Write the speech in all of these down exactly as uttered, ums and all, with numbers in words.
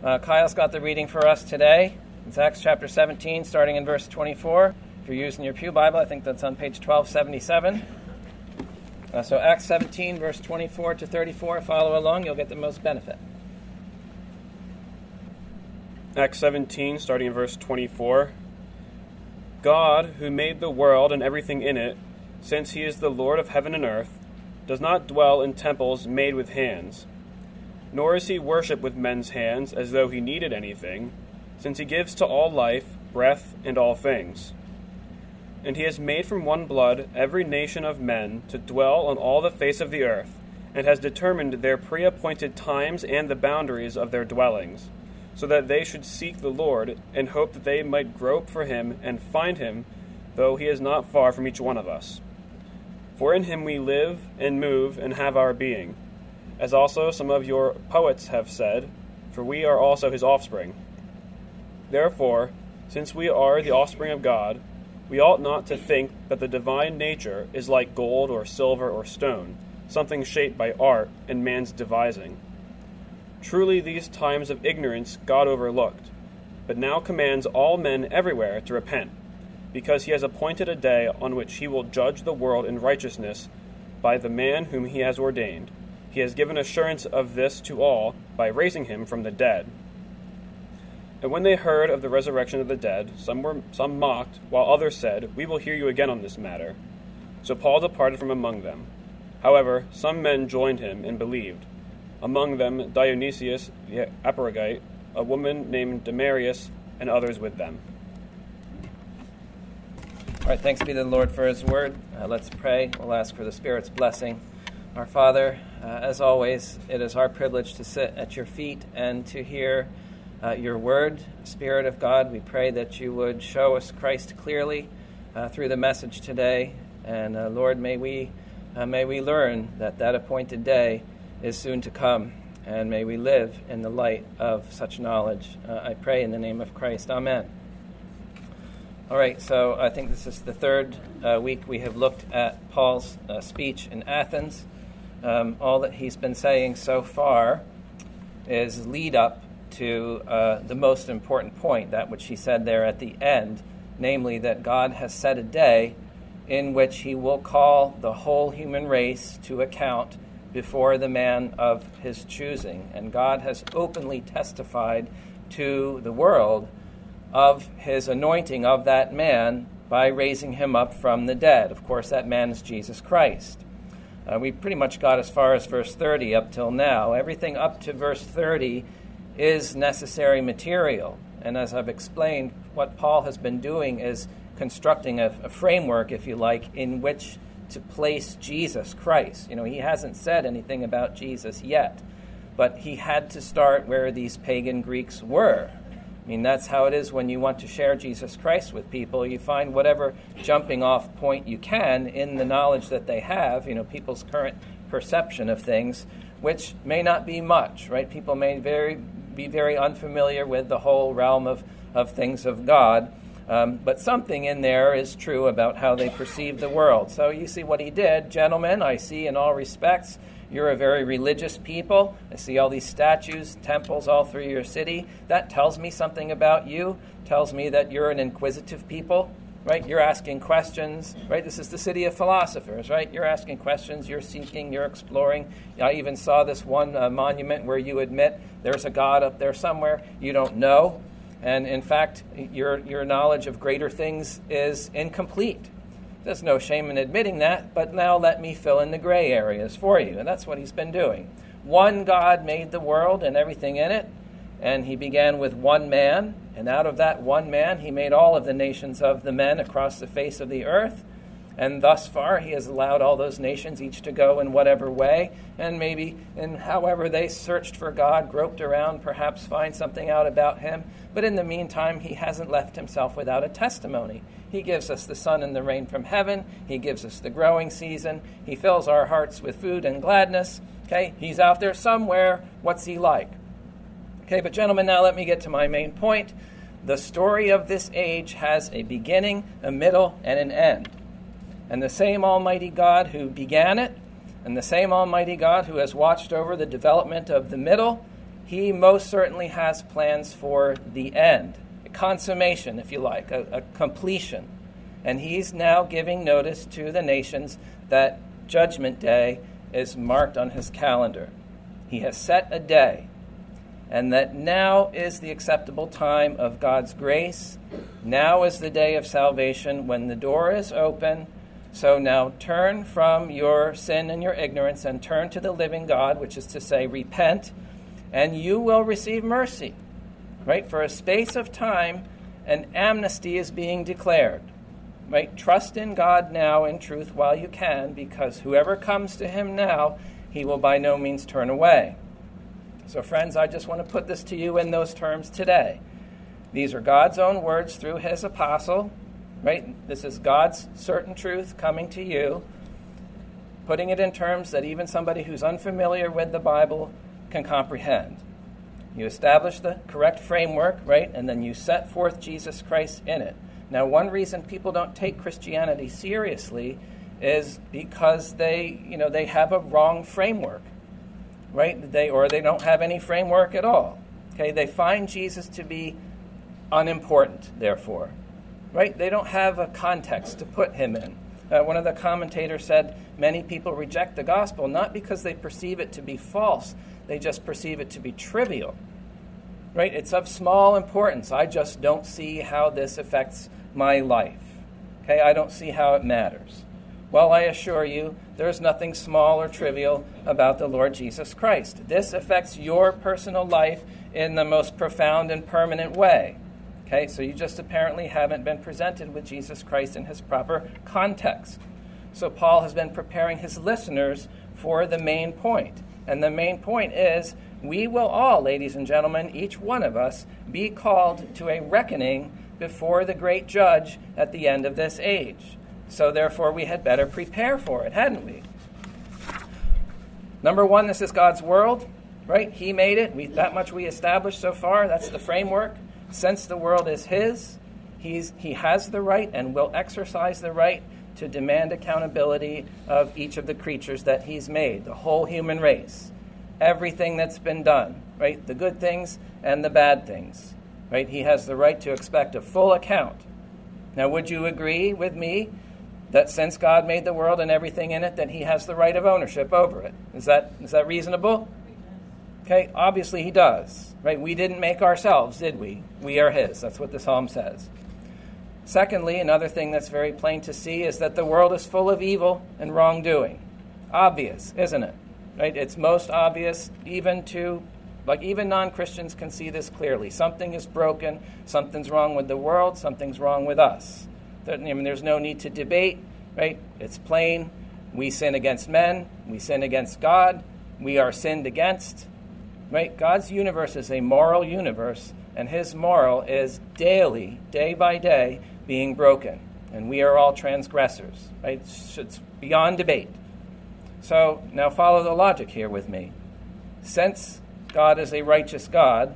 Uh, Kyle's got the reading for us today. It's Acts chapter seventeen, starting in verse twenty-four. If you're using your Pew Bible, I think that's on page twelve seventy-seven. Uh, so Acts seventeen, verse twenty-four to thirty-four. Follow along, you'll get the most benefit. Acts seventeen, starting in verse twenty-four. God, who made the world and everything in it, since he is the Lord of heaven and earth, does not dwell in temples made with hands, nor is he worshipped with men's hands as though he needed anything, since he gives to all life, breath, and all things. And he has made from one blood every nation of men to dwell on all the face of the earth, and has determined their pre-appointed times and the boundaries of their dwellings, so that they should seek the Lord, and hope that they might grope for him and find him, though he is not far from each one of us. For in him we live and move and have our being, as also some of your poets have said, for we are also his offspring. Therefore, since we are the offspring of God, we ought not to think that the divine nature is like gold or silver or stone, something shaped by art and man's devising. Truly these times of ignorance God overlooked, but now commands all men everywhere to repent, because he has appointed a day on which he will judge the world in righteousness by the man whom he has ordained. He has given assurance of this to all by raising him from the dead. And when they heard of the resurrection of the dead, some were some mocked, while others said, "We will hear you again on this matter." So Paul departed from among them. However, some men joined him and believed, among them Dionysius the Areopagite, a woman named Damaris, and others with them. All right, thanks be to the Lord for his word. Uh, let's pray. We'll ask for the Spirit's blessing. Our Father, uh, as always, it is our privilege to sit at your feet and to hear uh, your word. Spirit of God, we pray that you would show us Christ clearly uh, through the message today. And uh, Lord, may we uh, may we learn that that appointed day is soon to come, and may we live in the light of such knowledge. Uh, I pray in the name of Christ. Amen. All right, so I think this is the third uh, week we have looked at Paul's uh, speech in Athens. Um, all that he's been saying so far is lead up to uh, the most important point, that which he said there at the end, namely that God has set a day in which he will call the whole human race to account before the man of his choosing. And God has openly testified to the world of his anointing of that man by raising him up from the dead. Of course, that man is Jesus Christ. Uh, we pretty much got as far as verse thirty up till now. Everything up to verse thirty is necessary material. And as I've explained, what Paul has been doing is constructing a, a framework, if you like, in which to place Jesus Christ. You know, he hasn't said anything about Jesus yet, but he had to start where these pagan Greeks were. I mean, that's how it is when you want to share Jesus Christ with people. You find whatever jumping off point you can in the knowledge that they have, you know, people's current perception of things, which may not be much, right? People may very be very unfamiliar with the whole realm of, of things of God, um, but something in there is true about how they perceive the world. So you see what he did. Gentlemen, I see in all respects you're a very religious people. I see all these statues, temples all through your city. That tells me something about you. Tells me that you're an inquisitive people, right? You're asking questions, right? This is the city of philosophers, right? You're asking questions, you're seeking, you're exploring. I even saw this one uh, monument where you admit there's a God up there somewhere you don't know. And in fact, your your knowledge of greater things is incomplete. There's no shame in admitting that, but now let me fill in the gray areas for you. And that's what he's been doing. One God made the world and everything in it, and he began with one man, and out of that one man he made all of the nations of the men across the face of the earth. And thus far he has allowed all those nations each to go in whatever way, and maybe in however they searched for God, groped around, perhaps find something out about him. But in the meantime, he hasn't left himself without a testimony. He gives us the sun and the rain from heaven. He gives us the growing season. He fills our hearts with food and gladness. Okay, he's out there somewhere. What's he like? Okay, but gentlemen, now let me get to my main point. The story of this age has a beginning, a middle, and an end. And the same Almighty God who began it, and the same Almighty God who has watched over the development of the middle, he most certainly has plans for the end, a consummation, if you like, a, a completion. And he's now giving notice to the nations that Judgment Day is marked on his calendar. He has set a day, and that now is the acceptable time of God's grace. Now is the day of salvation when the door is open. So now turn from your sin and your ignorance and turn to the living God, which is to say, repent, and you will receive mercy. Right? For a space of time, an amnesty is being declared. Right? Trust in God now in truth while you can, because whoever comes to him now, he will by no means turn away. So friends, I just want to put this to you in those terms today. These are God's own words through his apostle, right? This is God's certain truth coming to you, putting it in terms that even somebody who's unfamiliar with the Bible can comprehend. You establish the correct framework, right? And then you set forth Jesus Christ in it. Now, one reason people don't take Christianity seriously is because they, you know, they have a wrong framework, right? They or they don't have any framework at all. Okay, they find Jesus to be unimportant, therefore, right? They don't have a context to put him in. Uh, one of the commentators said many people reject the gospel not because they perceive it to be false, they just perceive it to be trivial, right? It's of small importance. I just don't see how this affects my life. Okay, I don't see how it matters. Well, I assure you, there's nothing small or trivial about the Lord Jesus Christ. This affects your personal life in the most profound and permanent way. Okay, so you just apparently haven't been presented with Jesus Christ in his proper context. So Paul has been preparing his listeners for the main point. And the main point is, we will all, ladies and gentlemen, each one of us, be called to a reckoning before the great judge at the end of this age. So therefore, we had better prepare for it, hadn't we? Number one, this is God's world, right? He made it. We, that much we established so far. That's the framework. Since the world is his, he's, he has the right and will exercise the right to demand accountability of each of the creatures that he's made, the whole human race, everything that's been done, right? The good things and the bad things, right? He has the right to expect a full account. Now, would you agree with me that since God made the world and everything in it, that he has the right of ownership over it? Is that is that reasonable? Okay, obviously he does, right? We didn't make ourselves, did we? We are his. That's what the psalm says. Secondly, another thing that's very plain to see is that the world is full of evil and wrongdoing. Obvious, isn't it? Right? It's most obvious even to, like even non-Christians can see this clearly. Something is broken, something's wrong with the world, something's wrong with us. I mean, there's no need to debate, right? It's plain. We sin against men, we sin against God, we are sinned against. Right? God's universe is a moral universe, and his moral is daily, day by day, being broken. And we are all transgressors. Right? It's, it's beyond debate. So now follow the logic here with me. Since God is a righteous God,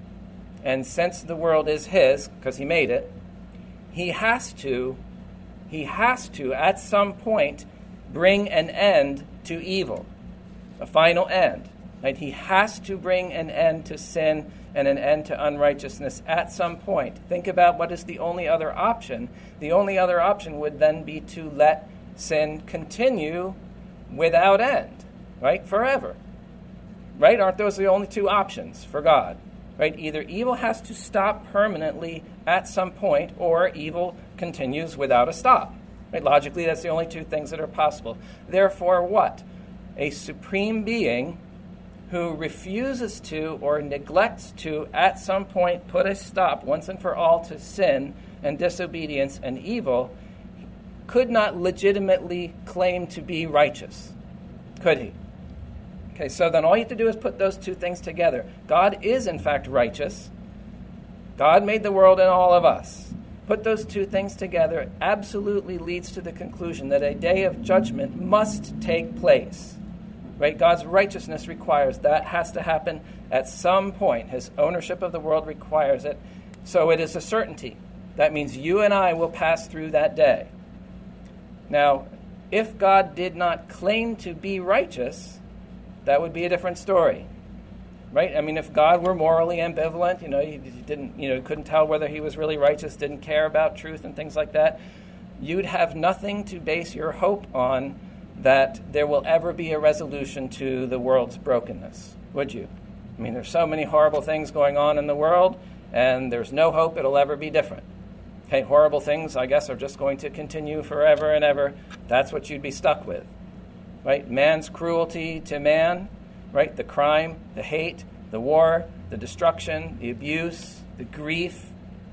and since the world is his, because he made it, he has to, he has to, at some point, bring an end to evil, a final end. Right? He has to bring an end to sin and an end to unrighteousness at some point. Think about what is the only other option. The only other option would then be to let sin continue without end, right? Forever. Right? Aren't those the only two options for God? Right? Either evil has to stop permanently at some point, or evil continues without a stop. Right? Logically, that's the only two things that are possible. Therefore, what? A supreme being who refuses to or neglects to at some point put a stop once and for all to sin and disobedience and evil could not legitimately claim to be righteous, could he? Okay, so then all you have to do is put those two things together. God is in fact righteous. God made the world and all of us. Put those two things together absolutely leads to the conclusion that a day of judgment must take place. Right? God's righteousness requires that has to happen at some point. His ownership of the world requires it. So it is a certainty. That means you and I will pass through that day. Now, if God did not claim to be righteous, that would be a different story. right? I mean, if God were morally ambivalent, you know, you, you didn't, you know, couldn't tell whether he was really righteous, didn't care about truth and things like that, you'd have nothing to base your hope on that there will ever be a resolution to the world's brokenness, would you? I mean, there's so many horrible things going on in the world, and there's no hope it'll ever be different. Okay, horrible things, I guess, are just going to continue forever and ever. That's what you'd be stuck with, right? Man's cruelty to man, right? The crime, the hate, the war, the destruction, the abuse, the grief,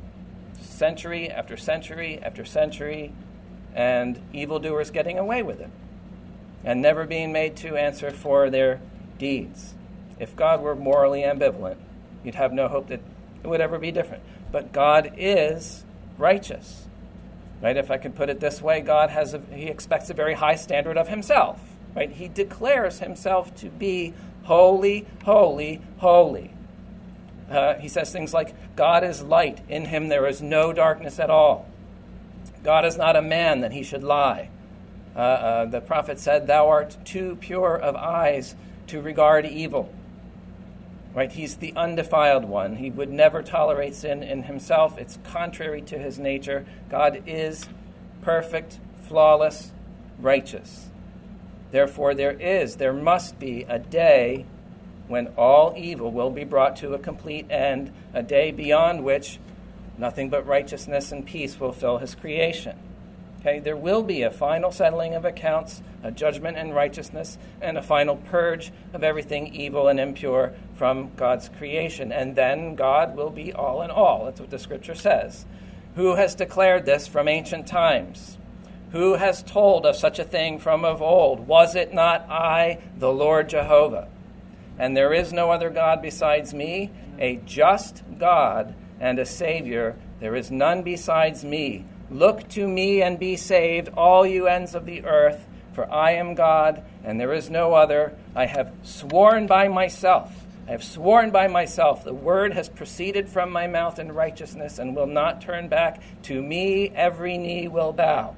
century after century after century, and evildoers getting away with it and never being made to answer for their deeds. If God were morally ambivalent, you'd have no hope that it would ever be different. But God is righteous, right? If I could put it this way, God has a, he expects a very high standard of himself, right? He declares himself to be holy, holy, holy. Uh, he says things like, God is light, in him there is no darkness at all. God is not a man that he should lie. Uh, uh, the prophet said, thou art too pure of eyes to regard evil. Right? He's the undefiled one. He would never tolerate sin in himself. It's contrary to his nature. God is perfect, flawless, righteous. Therefore, there is, there must be a day when all evil will be brought to a complete end, a day beyond which nothing but righteousness and peace will fill his creation. Okay, there will be a final settling of accounts, a judgment and righteousness, and a final purge of everything evil and impure from God's creation. And then God will be all in all. That's what the scripture says. Who has declared this from ancient times? Who has told of such a thing from of old? Was it not I, the Lord Jehovah? And there is no other God besides me, a just God and a Savior. There is none besides me. Look to me and be saved, all you ends of the earth, for I am God, and there is no other. I have sworn by myself. I have sworn by myself. The word has proceeded from my mouth in righteousness and will not turn back. To me every knee will bow.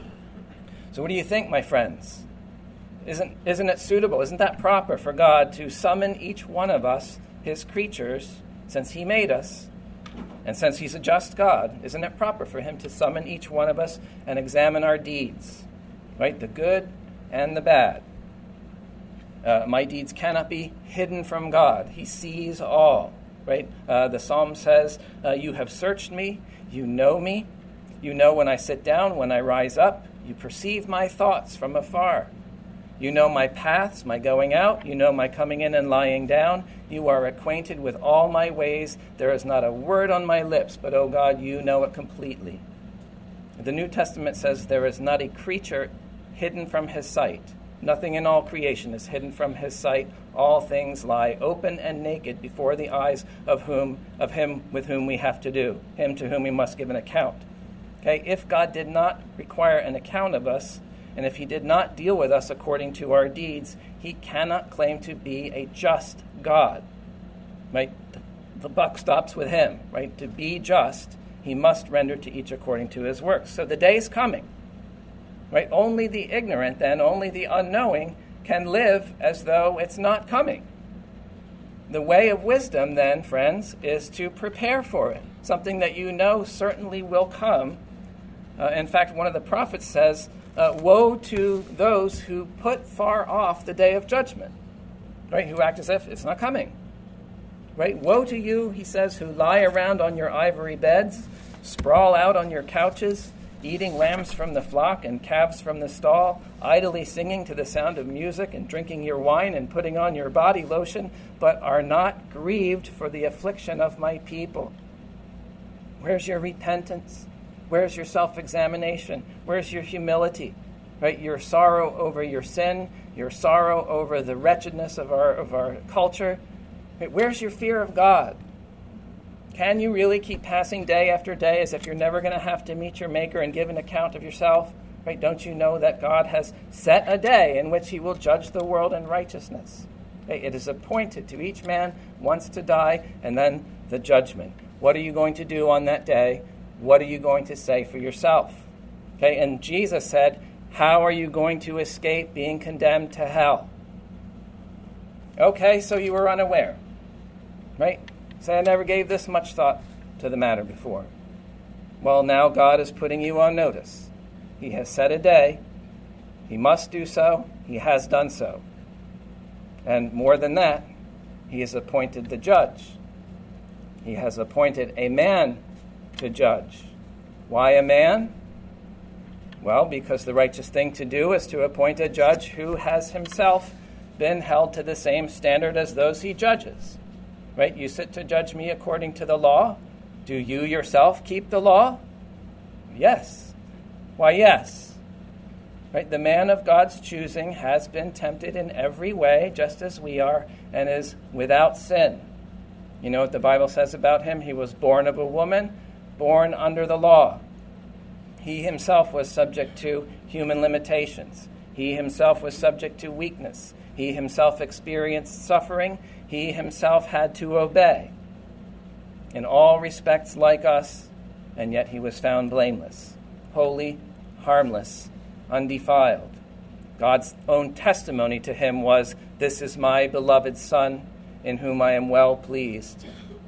So what do you think, my friends? Isn't, isn't it suitable? Isn't that proper for God to summon each one of us, his creatures, since he made us? And since he's a just God, isn't it proper for him to summon each one of us and examine our deeds, right? The good and the bad. Uh, my deeds cannot be hidden from God. He sees all, right? Uh, the psalm says, uh, you have searched me, you know me, you know when I sit down, when I rise up, you perceive my thoughts from afar. You know my paths, my going out. You know my coming in and lying down. You are acquainted with all my ways. There is not a word on my lips, but, O God, you know it completely. The New Testament says there is not a creature hidden from his sight. Nothing in all creation is hidden from his sight. All things lie open and naked before the eyes of whom, of him with whom we have to do, him to whom we must give an account. Okay, if God did not require an account of us, and if he did not deal with us according to our deeds, he cannot claim to be a just God. Right? The buck stops with him. Right? To be just, he must render to each according to his works. So the day is coming. Right? Only the ignorant, then, only the unknowing can live as though it's not coming. The way of wisdom, then, friends, is to prepare for it. Something that you know certainly will come. Uh, in fact, one of the prophets says, Uh, woe to those who put far off the day of judgment, right? Who act as if it's not coming, right? Woe to you, he says, who lie around on your ivory beds, sprawl out on your couches, eating lambs from the flock and calves from the stall, idly singing to the sound of music and drinking your wine and putting on your body lotion, but are not grieved for the affliction of my people. Where's your repentance? Where's your self-examination? Where's your humility? Right? Your sorrow over your sin, your sorrow over the wretchedness of our of our culture. Right? Where's your fear of God? Can you really keep passing day after day as if you're never going to have to meet your Maker and give an account of yourself? Right? Don't you know that God has set a day in which he will judge the world in righteousness? Right? It is appointed to each man once to die, and then the judgment. What are you going to do on that day? What are you going to say for yourself? Okay, and Jesus said, how are you going to escape being condemned to hell? Okay, so you were unaware. Right? Say, I never gave this much thought to the matter before. Well, now God is putting you on notice. He has set a day. He must do so. He has done so. And more than that, he has appointed the judge. He has appointed a man to judge. Why a man? Well, because the righteous thing to do is to appoint a judge who has himself been held to the same standard as those he judges. Right? You sit to judge me according to the law. Do you yourself keep the law? Yes. Why, yes. Right? The man of God's choosing has been tempted in every way, just as we are, and is without sin. You know what the Bible says about him? He was born of a woman, born under the law. He himself was subject to human limitations. He himself was subject to weakness. He himself experienced suffering. He himself had to obey. In all respects like us, and yet he was found blameless, holy, harmless, undefiled. God's own testimony to him was, "This is my beloved Son, in whom I am well pleased."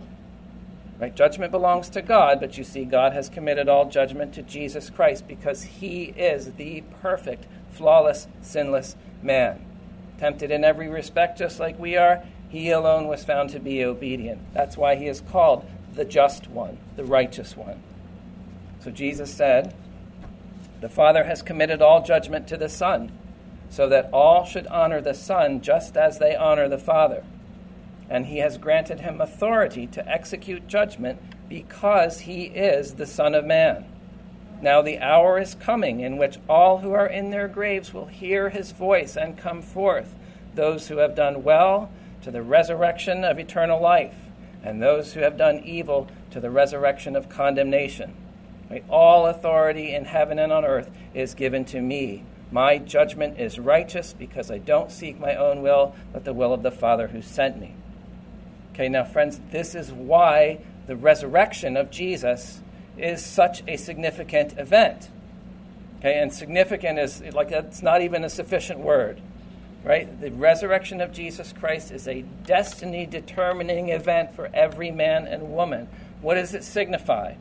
Right? Judgment belongs to God, but you see, God has committed all judgment to Jesus Christ because he is the perfect, flawless, sinless man. Tempted in every respect just like we are, he alone was found to be obedient. That's why he is called the just one, the righteous one. So Jesus said, the Father has committed all judgment to the Son, so that all should honor the Son just as they honor the Father. And he has granted him authority to execute judgment because he is the Son of Man. Now the hour is coming in which all who are in their graves will hear his voice and come forth, those who have done well to the resurrection of eternal life, and those who have done evil to the resurrection of condemnation. Right? All authority in heaven and on earth is given to me. My judgment is righteous because I don't seek my own will, but the will of the Father who sent me. Okay, now friends, this is why the resurrection of Jesus is such a significant event. Okay, and significant is like it's not even a sufficient word. Right? The resurrection of Jesus Christ is a destiny-determining event for every man and woman. What does it signify?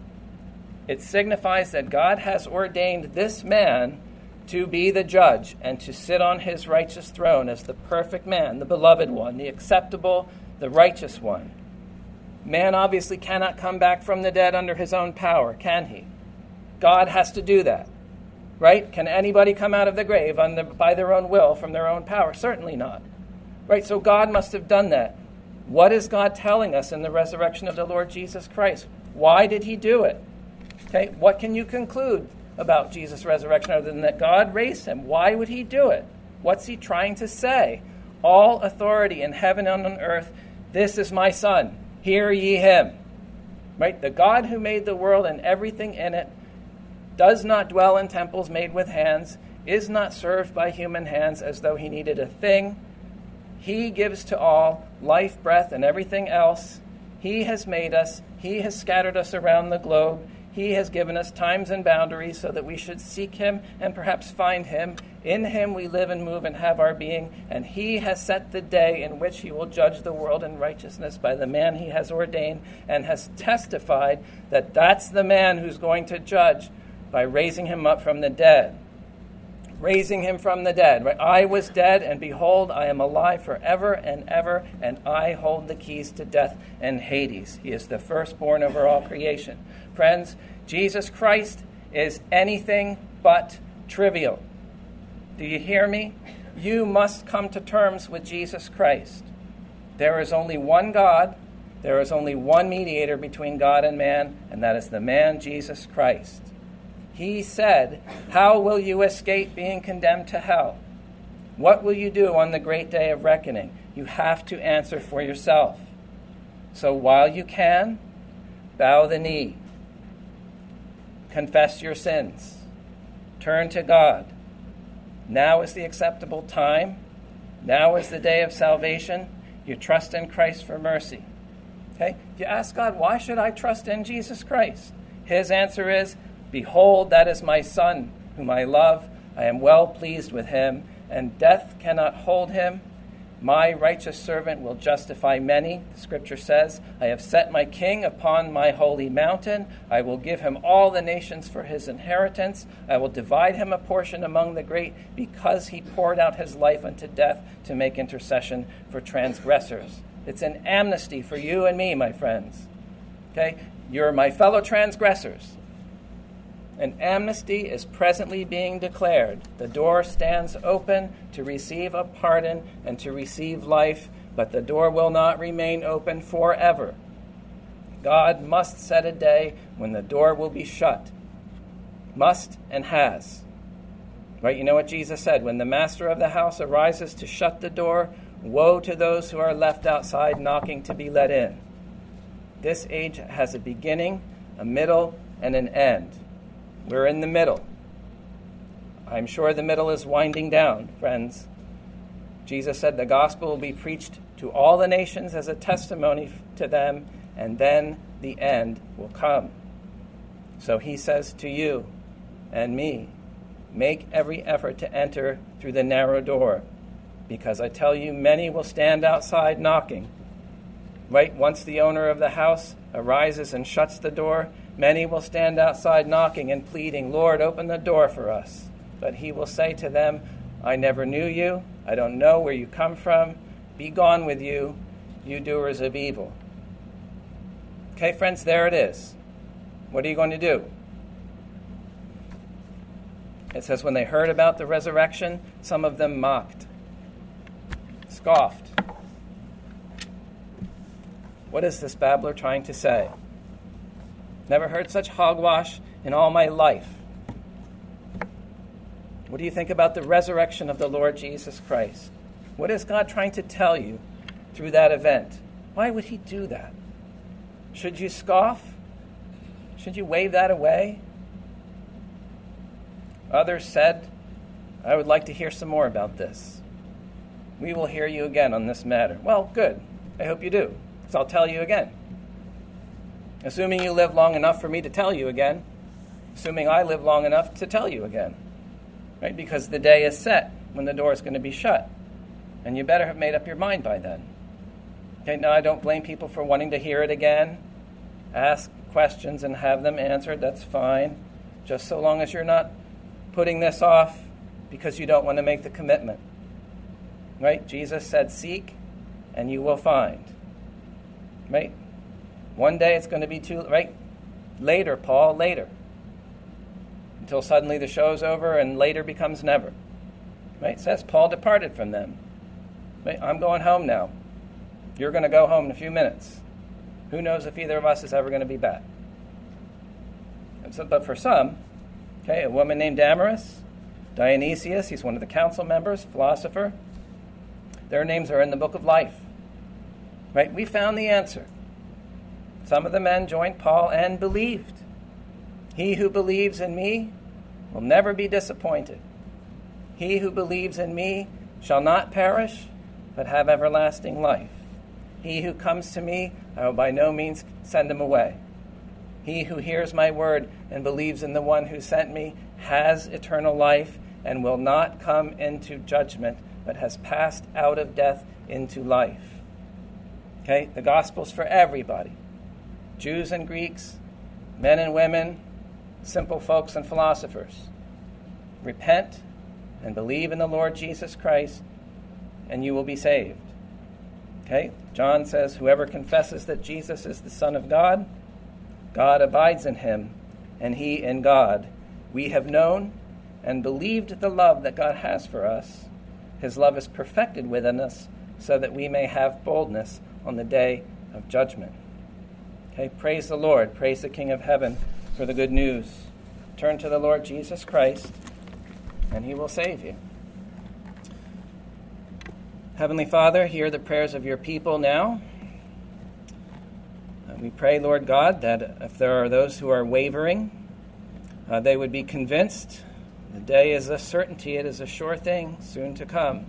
It signifies that God has ordained this man to be the judge and to sit on his righteous throne as the perfect man, the beloved one, the acceptable, the righteous one. Man obviously cannot come back from the dead under his own power, can he? God has to do that. Right? Can anybody come out of the grave on the, by their own will from their own power? Certainly not. Right? So God must have done that. What is God telling us in the resurrection of the Lord Jesus Christ? Why did he do it? Okay, what can you conclude about Jesus' resurrection other than that God raised him? Why would he do it? What's he trying to say? All authority in heaven and on earth, this is my Son. Hear ye him. Right? The God who made the world and everything in it does not dwell in temples made with hands, is not served by human hands as though he needed a thing. He gives to all life, breath, and everything else. He has made us. He has scattered us around the globe. He has given us times and boundaries so that we should seek him and perhaps find him. In him we live and move and have our being, and he has set the day in which he will judge the world in righteousness by the man he has ordained, and has testified that that's the man who's going to judge by raising him up from the dead. Raising him from the dead. Right? I was dead, and behold, I am alive forever and ever, and I hold the keys to death and Hades. He is the firstborn over all creation. Friends, Jesus Christ is anything but trivial. Do you hear me? You must come to terms with Jesus Christ. There is only one God. There is only one mediator between God and man, and that is the man Jesus Christ. He said, how will you escape being condemned to hell? What will you do on the great day of reckoning? You have to answer for yourself. So while you can, bow the knee. Confess your sins. Turn to God. Now is the acceptable time. Now is the day of salvation. You trust in Christ for mercy. Okay? You ask God, why should I trust in Jesus Christ? His answer is, behold, that is my Son, whom I love. I am well pleased with him, and death cannot hold him. My righteous servant will justify many, the scripture says. I have set my king upon my holy mountain. I will give him all the nations for his inheritance. I will divide him a portion among the great, because he poured out his life unto death to make intercession for transgressors. It's an amnesty for you and me, my friends. Okay? You're my fellow transgressors. An amnesty is presently being declared. The door stands open to receive a pardon and to receive life, but the door will not remain open forever. God must set a day when the door will be shut. Must and has. Right? You know what Jesus said? When the master of the house arises to shut the door, woe to those who are left outside knocking to be let in. This age has a beginning, a middle, and an end. We're in the middle. I'm sure the middle is winding down, friends. Jesus said the gospel will be preached to all the nations as a testimony to them, and then the end will come. So he says to you and me, make every effort to enter through the narrow door, because I tell you, many will stand outside knocking. Right? Once the owner of the house arises and shuts the door, many will stand outside knocking and pleading, Lord, open the door for us. But he will say to them, I never knew you. I don't know where you come from. Be gone with you, you doers of evil. Okay, friends, there it is. What are you going to do? It says, when they heard about the resurrection, some of them mocked, scoffed. What is this babbler trying to say? Never heard such hogwash in all my life. What do you think about the resurrection of the Lord Jesus Christ? What is God trying to tell you through that event? Why would he do that? Should you scoff? Should you wave that away? Others said, I would like to hear some more about this. We will hear you again on this matter. Well, good. I hope you do, because I'll tell you again. Assuming you live long enough for me to tell you again. Assuming I live long enough to tell you again. Right? Because the day is set when the door is going to be shut. And you better have made up your mind by then. Okay, now I don't blame people for wanting to hear it again. Ask questions and have them answered. That's fine. Just so long as you're not putting this off because you don't want to make the commitment. Right? Jesus said, seek and you will find. Right? One day it's going to be too, right? Later, Paul, later. Until suddenly the show's over and later becomes never. Right? It says Paul departed from them. Right? I'm going home now. You're going to go home in a few minutes. Who knows if either of us is ever going to be back. And so, but for some, okay, a woman named Damaris, Dionysius, he's one of the council members, philosopher. Their names are in the book of life. Right? We found the answer. Some of the men joined Paul and believed. He who believes in me will never be disappointed. He who believes in me shall not perish, but have everlasting life. He who comes to me, I will by no means send him away. He who hears my word and believes in the one who sent me has eternal life and will not come into judgment, but has passed out of death into life. Okay, the gospel's for everybody. Jews and Greeks, men and women, simple folks and philosophers. Repent and believe in the Lord Jesus Christ, and you will be saved. Okay? John says, whoever confesses that Jesus is the Son of God, God abides in him, and he in God. We have known and believed the love that God has for us. His love is perfected within us, so that we may have boldness on the day of judgment. Okay, praise the Lord. Praise the King of Heaven for the good news. Turn to the Lord Jesus Christ, and he will save you. Heavenly Father, hear the prayers of your people now. Uh, we pray, Lord God, that if there are those who are wavering, uh, they would be convinced. The day is a certainty. It is a sure thing, soon to come.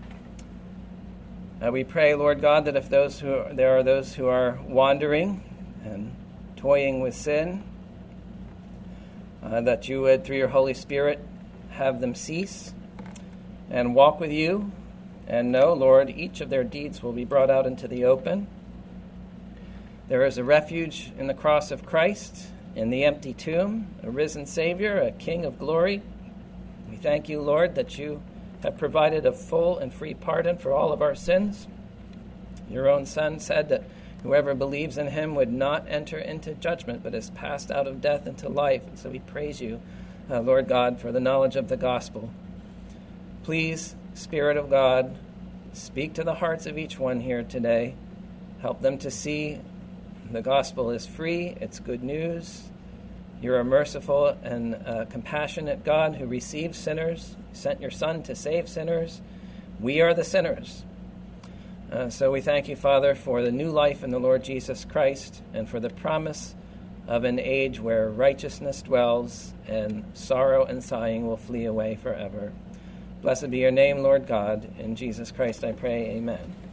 Uh, we pray, Lord God, that if those who are, there are those who are wandering and toying with sin, uh, that you would, through your Holy Spirit, have them cease and walk with you, And know, Lord, each of their deeds will be brought out into the open. There is a refuge in the cross of Christ, in the empty tomb, a risen Savior, a King of glory. We thank you, Lord, that you have provided a full and free pardon for all of our sins. Your own Son said that whoever believes in him would not enter into judgment, but is passed out of death into life. And so we praise you, uh, Lord God, for the knowledge of the gospel. Please, Spirit of God, speak to the hearts of each one here today. Help them to see the gospel is free, it's good news. You're a merciful and uh, compassionate God who receives sinners. You sent your Son to save sinners. We are the sinners. Uh, so we thank you, Father, for the new life in the Lord Jesus Christ and for the promise of an age where righteousness dwells and sorrow and sighing will flee away forever. Blessed be your name, Lord God. In Jesus Christ I pray, amen.